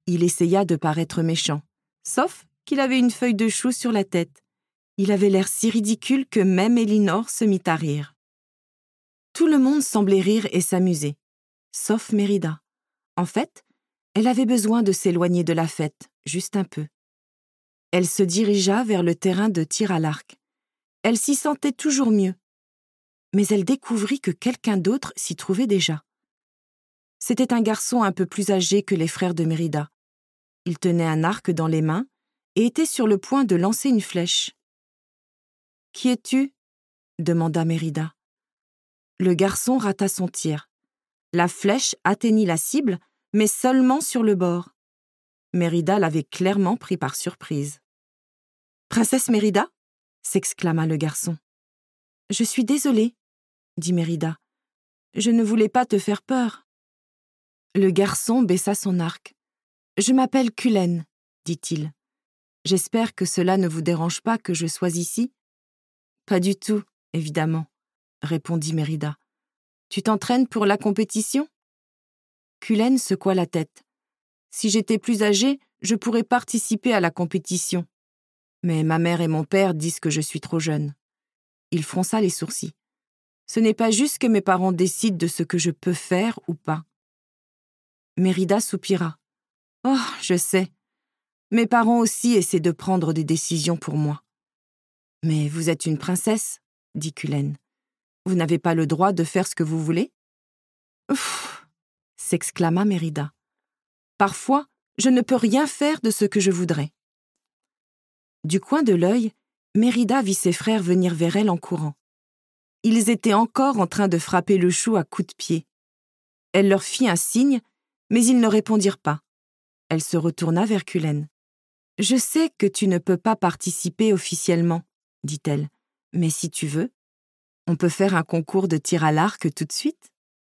Il essaya de paraître méchant, sauf qu'il avait une feuille de chou sur la tête. Il avait l'air si ridicule que même Elinor se mit à rire. Tout le monde semblait rire et s'amuser, sauf Mérida. En fait, elle avait besoin de s'éloigner de la fête, juste un peu. Elle se dirigea vers le terrain de tir à l'arc. Elle s'y sentait toujours mieux. Mais elle découvrit que quelqu'un d'autre s'y trouvait déjà. C'était un garçon un peu plus âgé que les frères de Mérida. Il tenait un arc dans les mains et était sur le point de lancer une flèche. « Qui es-tu » demanda Mérida. Le garçon rata son tir. La flèche atteignit la cible, mais seulement sur le bord. Mérida l'avait clairement pris par surprise. « Princesse Mérida » s'exclama le garçon. « Je suis désolée, » dit Mérida. « Je ne voulais pas te faire peur. » Le garçon baissa son arc. « Je m'appelle Cullen, » dit-il. « J'espère que cela ne vous dérange pas que je sois ici. »« Pas du tout, évidemment, » répondit Mérida. « Tu t'entraînes pour la compétition ?» Cullen secoua la tête. « Si j'étais plus âgé, je pourrais participer à la compétition. Mais ma mère et mon père disent que je suis trop jeune. » Il fronça les sourcils. « Ce n'est pas juste que mes parents décident de ce que je peux faire ou pas. » Mérida soupira. « Oh, je sais. Mes parents aussi essaient de prendre des décisions pour moi. »« Mais vous êtes une princesse, » dit Cullen. « Vous n'avez pas le droit de faire ce que vous voulez ?»« Ouf !» s'exclama Mérida. « Parfois, je ne peux rien faire de ce que je voudrais. » Du coin de l'œil, Mérida vit ses frères venir vers elle en courant. Ils étaient encore en train de frapper le chou à coups de pied. Elle leur fit un signe, mais ils ne répondirent pas. Elle se retourna vers Cullen. « Je sais que tu ne peux pas participer officiellement, » dit-elle, « mais si tu veux, on peut faire un concours de tir à l'arc tout de suite. »